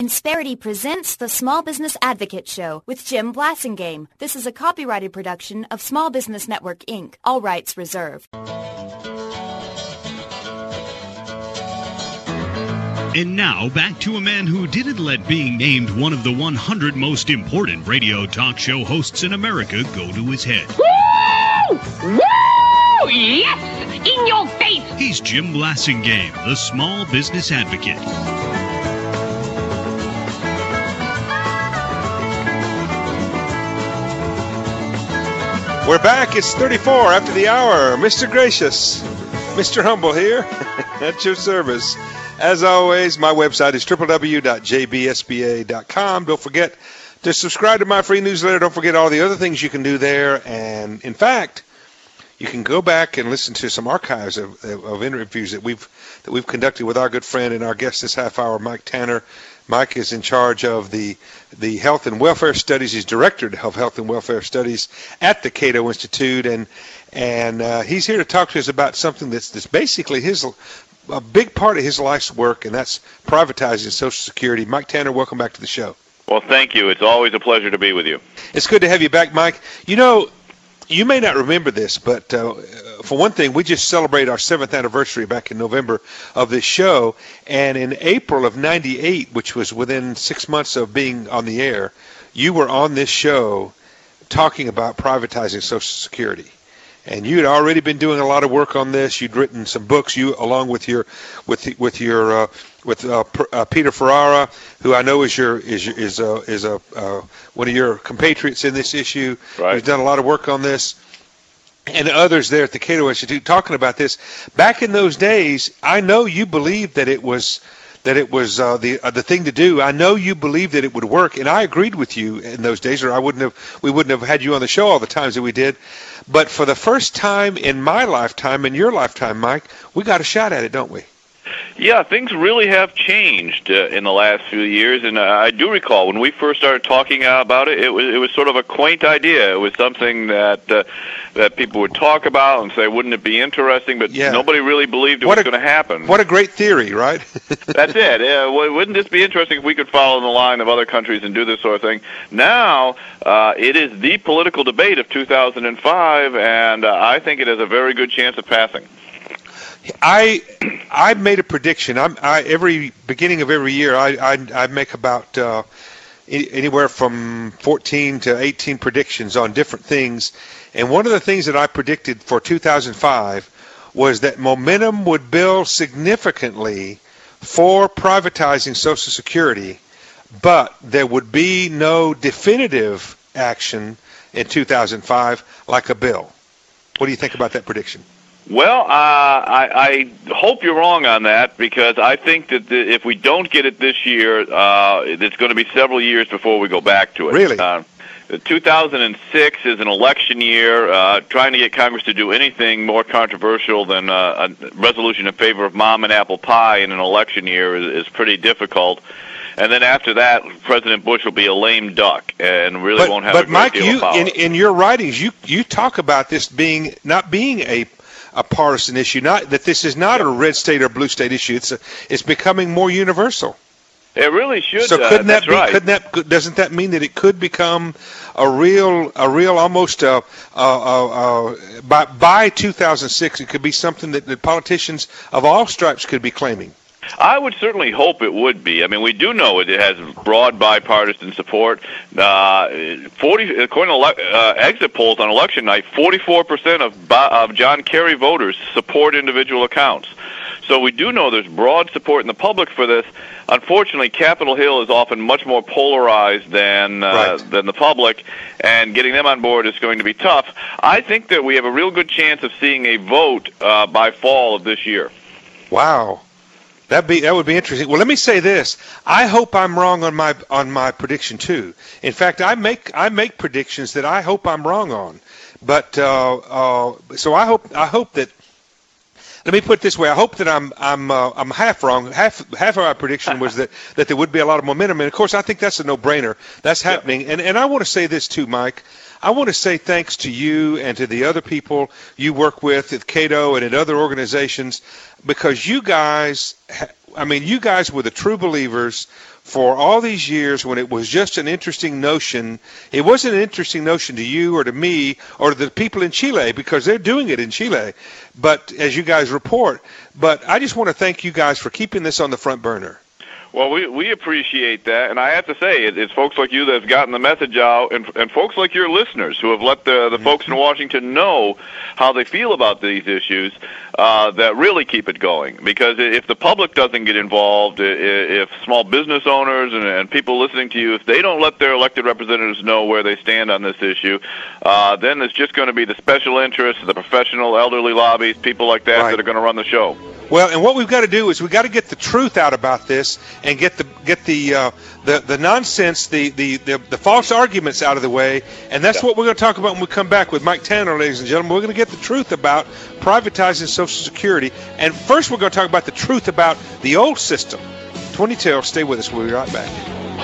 Insperity presents the Small Business Advocate Show with Jim Blasingame. This is a copyrighted production of Small Business Network, Inc. All rights reserved. And now, back to a man who didn't let being named one of the 100 most important radio talk show hosts in America go to his head. Woo! Woo! Yes! In your face! He's Jim Blasingame, the Small Business Advocate. We're back. It's 34 after the hour. Mr. Gracious, Mr. Humble here at your service. As always, my website is www.jbsba.com. Don't forget to subscribe to my free newsletter. Don't forget all the other things you can do there. And, in fact, you can go back and listen to some archives of interviews that we've conducted with our good friend and our guest this half hour, Mike Tanner. Mike is in charge of the Health and Welfare Studies. He's director of Health and Welfare Studies at the Cato Institute, and he's here to talk to us about something that's basically a big part of his life's work, and that's privatizing Social Security. Mike Tanner, welcome back to the show. Well, thank you. It's always a pleasure to be with you. It's good to have you back, Mike. You know, you may not remember this, but for one thing, we just celebrated our 7th anniversary back in November of this show, and in April of '98, which was within 6 months of being on the air, you were on this show talking about privatizing Social Security. And you had already been doing a lot of work on this. You'd written some books, you along with Peter Ferrara, who I know is one of your compatriots in this issue. Right. Who's done a lot of work on this, and others there at the Cato Institute talking about this. Back in those days, I know you believed that it was the thing to do. I know you believed that it would work, and I agreed with you in those days, or we wouldn't have had you on the show all the times that we did. But for the first time in my lifetime, in your lifetime, Mike, we got a shot at it, don't we? Yeah, things really have changed in the last few years, and I do recall when we first started talking about it, it was sort of a quaint idea. It was something that people would talk about and say, wouldn't it be interesting? But nobody really believed it was going to happen. What a great theory, right? That's it. Wouldn't this be interesting if we could follow the line of other countries and do this sort of thing? Now, it is the political debate of 2005, and I think it has a very good chance of passing. I made a prediction. Every beginning of every year, I make about anywhere from 14 to 18 predictions on different things. And one of the things that I predicted for 2005 was that momentum would build significantly for privatizing Social Security, but there would be no definitive action in 2005 like a bill. What do you think about that prediction? Well, I hope you're wrong on that, because I think that if we don't get it this year, it's going to be several years before we go back to it. Really? 2006 is an election year. Trying to get Congress to do anything more controversial than a resolution in favor of mom and apple pie in an election year is pretty difficult. And then after that, President Bush will be a lame duck and really won't have a great deal of power. But Mike, in your writings, you talk about this not being a partisan issue, not that this is not a red state or blue state issue. It's becoming more universal. It really should. So couldn't that be? Right. Doesn't that mean that it could become a real almost by 2006? It could be something that the politicians of all stripes could be claiming. I would certainly hope it would be. I mean, we do know it has broad bipartisan support. According to exit polls on election night, 44% of John Kerry voters support individual accounts. So we do know there's broad support in the public for this. Unfortunately, Capitol Hill is often much more polarized than the public, and getting them on board is going to be tough. I think that we have a real good chance of seeing a vote by fall of this year. Wow. That would be interesting. Well, let me say this. I hope I'm wrong on my prediction too. In fact, I make predictions that I hope I'm wrong on. But so I hope that. Let me put it this way. I hope that I'm half wrong. Half of our prediction was that there would be a lot of momentum, and of course I think that's a no-brainer. That's happening. Yeah. And I want to say this too, Mike. I want to say thanks to you and to the other people you work with at Cato and at other organizations, because you guys were the true believers for all these years when it was just an interesting notion. It wasn't an interesting notion to you or to me or to the people in Chile because they're doing it in Chile, but as you guys report. But I just want to thank you guys for keeping this on the front burner. Well, we appreciate that, and I have to say, it's folks like you that have gotten the message out, and folks like your listeners who have let the folks in Washington know how they feel about these issues that really keep it going. Because if the public doesn't get involved, if small business owners and people listening to you, if they don't let their elected representatives know where they stand on this issue, then it's just going to be the special interests, the professional elderly lobbies, people like that that are going to run the show. Well, and what we've got to do is we've got to get the truth out about this and get the nonsense, the false arguments out of the way, and that's what we're going to talk about when we come back with Mike Tanner, ladies and gentlemen. We're going to get the truth about privatizing Social Security, and first we're going to talk about the truth about the old system. 20 stay with us. We'll be right back.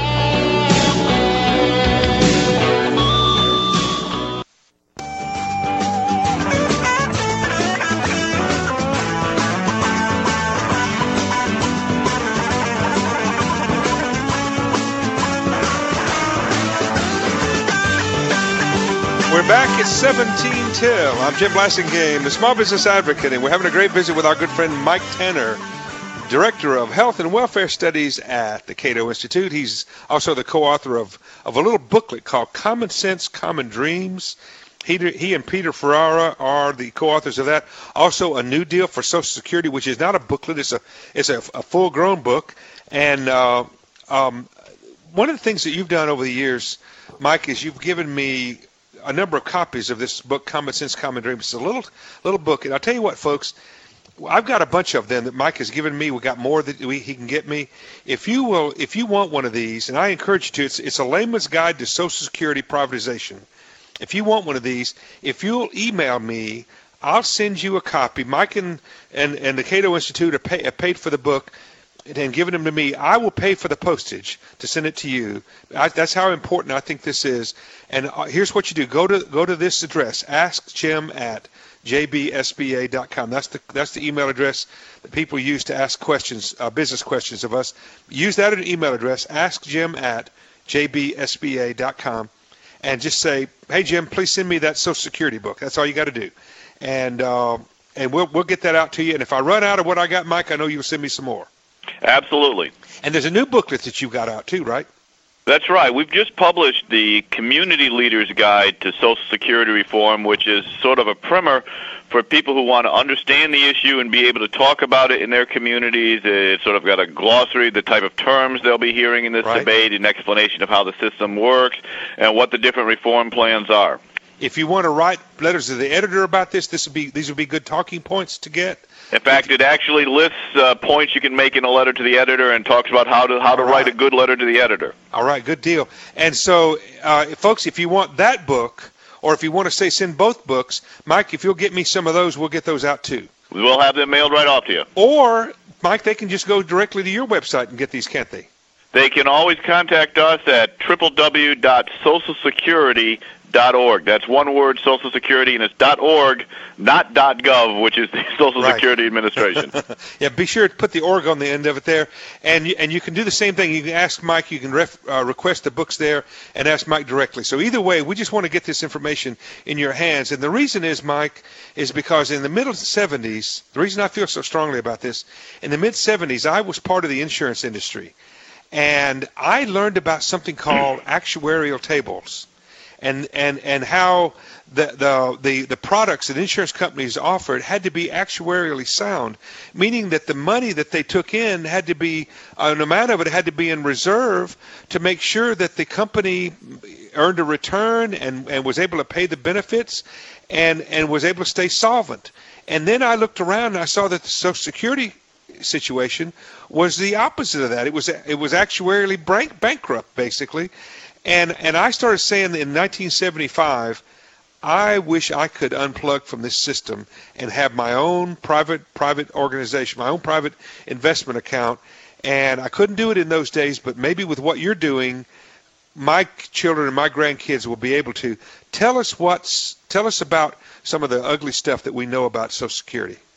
We're back at 17 till. I'm Jim Blasingame, the Small Business Advocate, and we're having a great visit with our good friend Mike Tanner, Director of Health and Welfare Studies at the Cato Institute. He's also the co-author of a little booklet called Common Sense, Common Dreams. He and Peter Ferrara are the co-authors of that. Also, A New Deal for Social Security, which is not a booklet; it's a full-grown book. And one of the things that you've done over the years, Mike, is you've given me a number of copies of this book, Common Sense, Common Dreams. It's a little book, and I'll tell you what, folks, I've got a bunch of them that Mike has given me. We got more that he can get me. If you want one of these, and I encourage you to, it's a layman's guide to Social Security privatization. If you want one of these, if you'll email me, I'll send you a copy. Mike and the Cato Institute have paid for the book and given them to me. I will pay for the postage to send it to you. That's how important I think this is. And here's what you do: go to this address, askjim@jbsba.com. That's the email address that people use to ask questions, business questions of us. Use that email address, askjim@jbsba.com, and just say, "Hey Jim, please send me that Social Security book." That's all you got to do, and we'll get that out to you. And if I run out of what I got, Mike, I know you'll send me some more. Absolutely. And there's a new booklet that you got out too, right? That's right. We've just published the Community Leaders Guide to Social Security Reform, which is sort of a primer for people who want to understand the issue and be able to talk about it in their communities. It's sort of got a glossary, the type of terms they'll be hearing in this debate, an explanation of how the system works and what the different reform plans are. If you want to write letters to the editor about this, these would be good talking points to get. In fact, it actually lists points you can make in a letter to the editor and talks about how to write a good letter to the editor. All right, good deal. And so, folks, if you want that book, or if you want to send both books, Mike, if you'll get me some of those, we'll get those out too. We'll have them mailed right off to you. Or, Mike, they can just go directly to your website and get these, can't they? They can always contact us at www.socialsecurity.org. That's one word, Social Security, and it's .org, not .gov, which is the Social Security Administration. Yeah, be sure to put the org on the end of it there. And you can do the same thing. You can ask Mike. You can request the books there and ask Mike directly. So either way, we just want to get this information in your hands. And the reason is, Mike, is because in the mid-'70s, the reason I feel so strongly about this, in the mid-'70s, I was part of the insurance industry. And I learned about something called actuarial tables. And how the products that insurance companies offered had to be actuarially sound, meaning that the money that they took in had to be, an amount of it had to be in reserve to make sure that the company earned a return and was able to pay the benefits and was able to stay solvent. And then I looked around and I saw that the Social Security situation was the opposite of that. It was actuarially bankrupt, basically. And I started saying that in 1975, I wish I could unplug from this system and have my own private organization, my own private investment account. And I couldn't do it in those days, but maybe with what you're doing, my children and my grandkids will be able to. Tell us about some of the ugly stuff that we know about Social Security.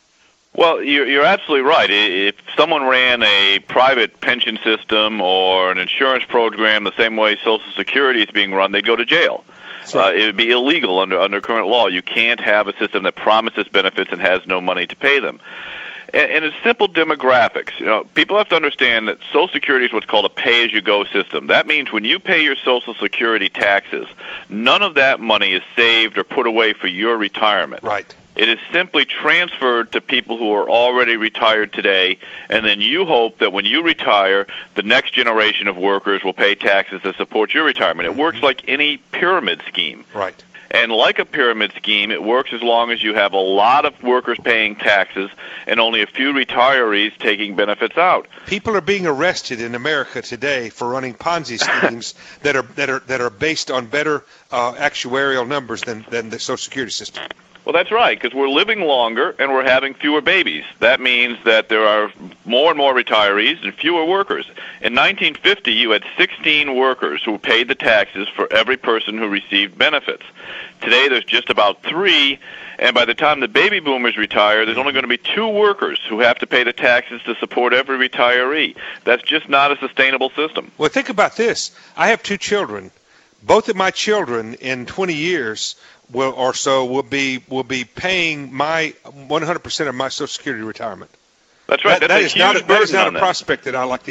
Well, you're absolutely right. If someone ran a private pension system or an insurance program the same way Social Security is being run, they'd go to jail. It would be illegal under current law. You can't have a system that promises benefits and has no money to pay them. And it's simple demographics. People have to understand that Social Security is what's called a pay-as-you-go system. That means when you pay your Social Security taxes, none of that money is saved or put away for your retirement. Right. It is simply transferred to people who are already retired today, and then you hope that when you retire, the next generation of workers will pay taxes to support your retirement. It works like any pyramid scheme. Right. And like a pyramid scheme, it works as long as you have a lot of workers paying taxes and only a few retirees taking benefits out. People are being arrested in America today for running Ponzi schemes that are based on better actuarial numbers than the Social Security system. Well, that's right, because we're living longer and we're having fewer babies. That means that there are more and more retirees and fewer workers. In 1950, you had 16 workers who paid the taxes for every person who received benefits. Today, there's just about 3, and by the time the baby boomers retire, there's only going to be 2 workers who have to pay the taxes to support every retiree. That's just not a sustainable system. Well, think about this. I have 2 children. Both of my children in 20 years will be paying my 100% of my Social Security retirement. That's right. That is not a prospect that I like.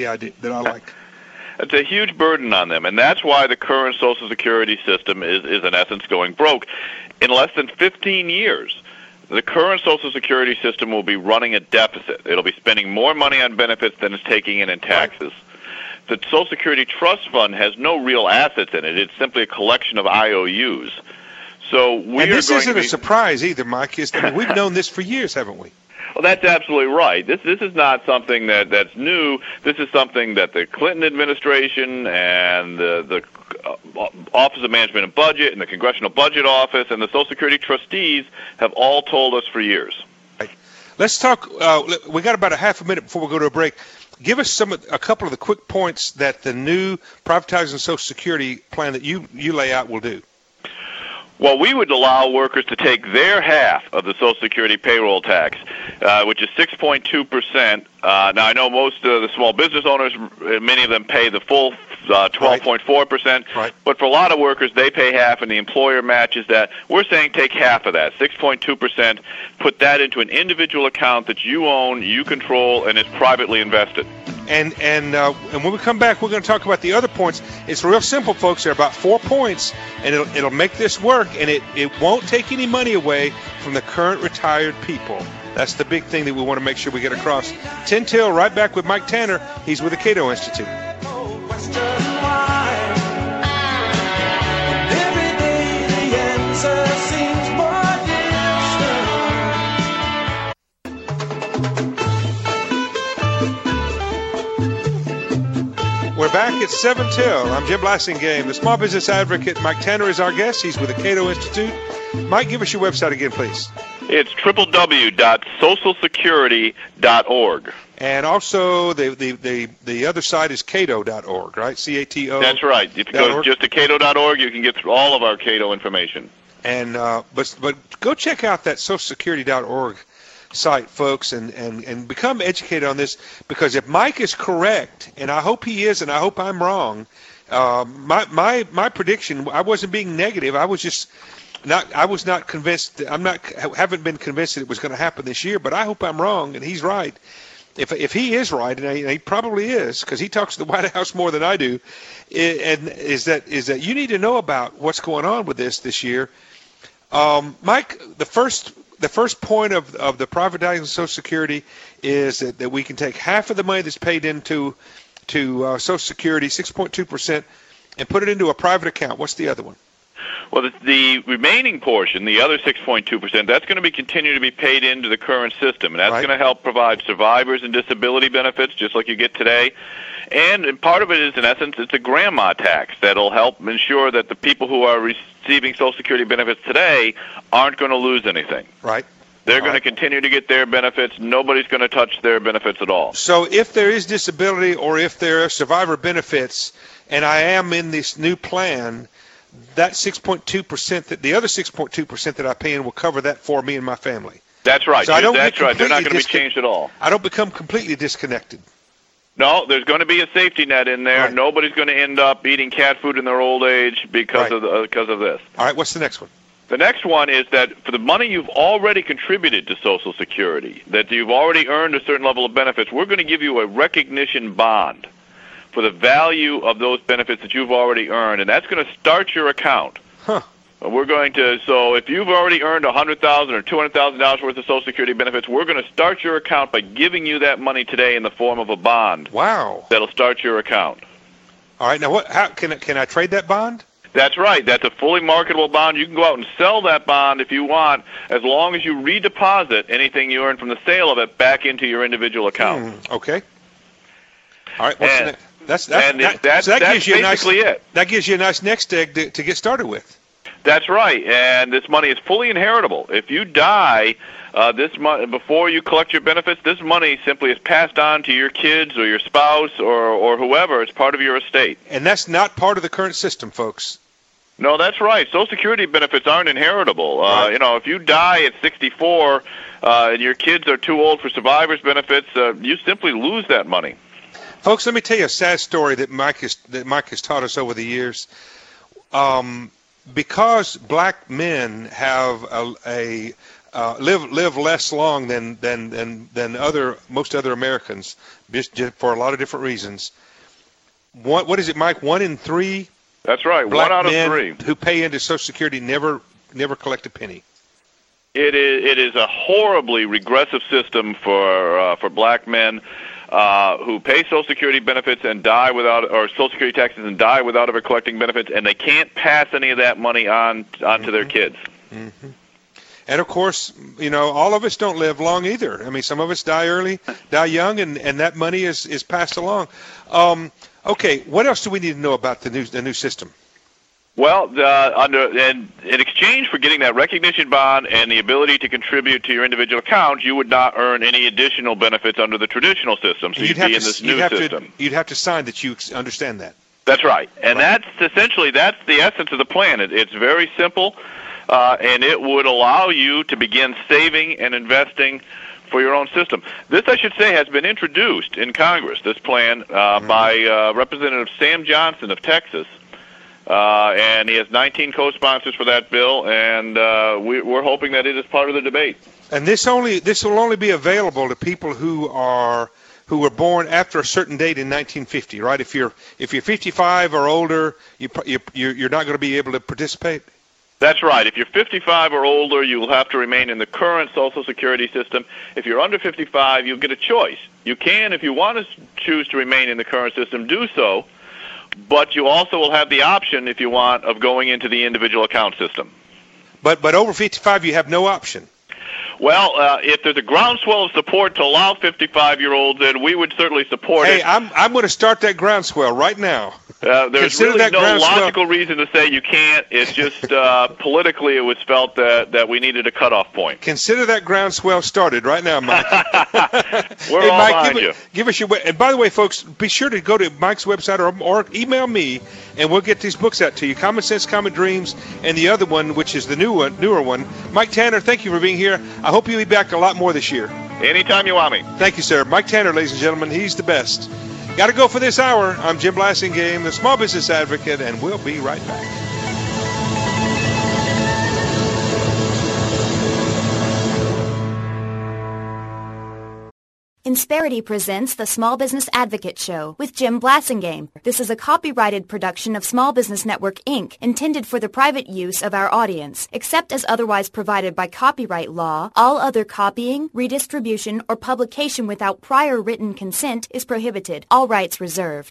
It's a huge burden on them, and that's why the current Social Security system is in essence going broke. In less than 15 years, the current Social Security system will be running a deficit. It'll be spending more money on benefits than it's taking in taxes. Right. The Social Security Trust Fund has no real assets in it. It's simply a collection of IOUs. So this isn't a surprise either, Mike. We've known this for years, haven't we? Well, that's absolutely right. This is not something that's new. This is something that the Clinton administration and the Office of Management and Budget and the Congressional Budget Office and the Social Security trustees have all told us for years. Right. Let's talk. We got about a half a minute before we go to a break. Give us a couple of the quick points that the new privatizing Social Security plan that you lay out will do. Well, we would allow workers to take their half of the Social Security payroll tax, which is 6.2%. Now, I know most of the small business owners, many of them pay the full 12.4%. Right. But for a lot of workers, they pay half, and the employer matches that. We're saying take half of that, 6.2%, put that into an individual account that you own, you control, and is privately invested. And when we come back, we're going to talk about the other points. It's real simple, folks. There are about 4 points, and it'll make this work, and it won't take any money away from the current retired people. That's the big thing that we want to make sure we get across. 10 till, right back with Mike Tanner. He's with the Cato Institute. We're back at 7 till. I'm Jim Blasingame, the small business advocate. Mike Tanner is our guest. He's with the Cato Institute. Mike, give us your website again, please. It's www.socialsecurity.org. And also the other site is cato.org, right? C-A-T-O. That's right. If you go just to cato.org, you can get through all of our Cato information. And but go check out that socialsecurity.org site, folks, and become educated on this, because if Mike is correct, and I hope he is, and I hope I'm wrong, my prediction, I wasn't being negative. I was not convinced. Haven't been convinced that it was going to happen this year, but I hope I'm wrong and he's right. If he is right, and he probably is, because he talks to the White House more than I do, and is that you need to know about what's going on with this year. Mike, the first point of the privatizing Social Security is that we can take half of the money that's paid into Social Security, 6.2%, and put it into a private account. What's the other one? Well, the remaining portion, the other 6.2%, that's going to continue to be paid into the current system, and that's going to help provide survivors and disability benefits just like you get today. And part of it is, in essence, it's a grandma tax that'll help ensure that the people who are receiving Social Security benefits today aren't going to lose anything. Right. They're going to continue to get their benefits. Nobody's going to touch their benefits at all. So if there is disability or if there are survivor benefits, and I am in this new plan, that 6.2%, the other 6.2% that I pay in will cover that for me and my family. That's right. So I don't That's get right. They're not going to be completely changed at all. I don't become completely disconnected. No, there's going to be a safety net in there. Right. Nobody's going to end up eating cat food in their old age because of this. All right, what's the next one? The next one is that for the money you've already contributed to Social Security, that you've already earned a certain level of benefits, we're going to give you a recognition bond for the value of those benefits that you've already earned, and that's going to start your account. Huh. We're going to, so if you've already earned $100,000 or $200,000 worth of Social Security benefits, we're going to start your account by giving you that money today in the form of a bond. Wow. That'll start your account. All right, now how can I trade that bond? That's right. That's a fully marketable bond. You can go out and sell that bond if you want, as long as you redeposit anything you earn from the sale of it back into your individual account. Okay. All right, what's the next? That's basically it. That gives you a nice next egg to get started with. That's right, and this money is fully inheritable. If you die this money before you collect your benefits, this money simply is passed on to your kids or your spouse or whoever. It's part of your estate. And that's not part of the current system, folks. No, that's right. Social Security benefits aren't inheritable. Right. If you die at 64 and your kids are too old for survivors' benefits, you simply lose that money. Folks, let me tell you a sad story that Mike has taught us over the years. Because black men have live less long than most other Americans, just for a lot of different reasons. What is it, Mike? 1 in 3. That's right. Black 1 out of men 3 who pay into Social Security never collect a penny. It is a horribly regressive system for black men who pay Social Security benefits and die without, or Social Security taxes and die without ever collecting benefits, and they can't pass any of that money on to their kids. Mm-hmm. And of course, all of us don't live long either. I mean, some of us die early, die young, and that money is passed along. Okay, what else do we need to know about the new system? Well, in exchange for getting that recognition bond and the ability to contribute to your individual account, you would not earn any additional benefits under the traditional system. So you'd be in this new system. You'd have to sign that you understand that. That's right. And that's the essence of the plan. It's very simple, and it would allow you to begin saving and investing for your own system. This, I should say, has been introduced in Congress, this plan, by Representative Sam Johnson of Texas. And he has 19 co-sponsors for that bill, and we're hoping that it is part of the debate. And this will only be available to people who were born after a certain date in 1950, right? If you're 55 or older, you're not going to be able to participate. That's right. If you're 55 or older, you'll have to remain in the current Social Security system. If you're under 55, you'll get a choice. You can, if you want to choose to remain in the current system, do so. But you also will have the option, if you want, of going into the individual account system. But over 55, you have no option. Well, if there's a groundswell of support to allow 55-year-olds, then we would certainly support it. Hey, I'm going to start that groundswell right now. There's really no logical reason to say you can't. It's just politically it was felt that we needed a cutoff point. Consider that groundswell started right now, Mike. We're all behind you. Give us your – and by the way, folks, be sure to go to Mike's website or email me, and we'll get these books out to you, Common Sense, Common Dreams, and the other one, which is the newer one. Mike Tanner, thank you for being here. I hope you'll be back a lot more this year. Anytime you want me. Thank you, sir. Mike Tanner, ladies and gentlemen, he's the best. Got to go for this hour. I'm Jim Blasingame, the Small Business Advocate, and we'll be right back. Insperity presents the Small Business Advocate Show with Jim Blasingame. This is a copyrighted production of Small Business Network, Inc., intended for the private use of our audience. Except as otherwise provided by copyright law, all other copying, redistribution, or publication without prior written consent is prohibited. All rights reserved.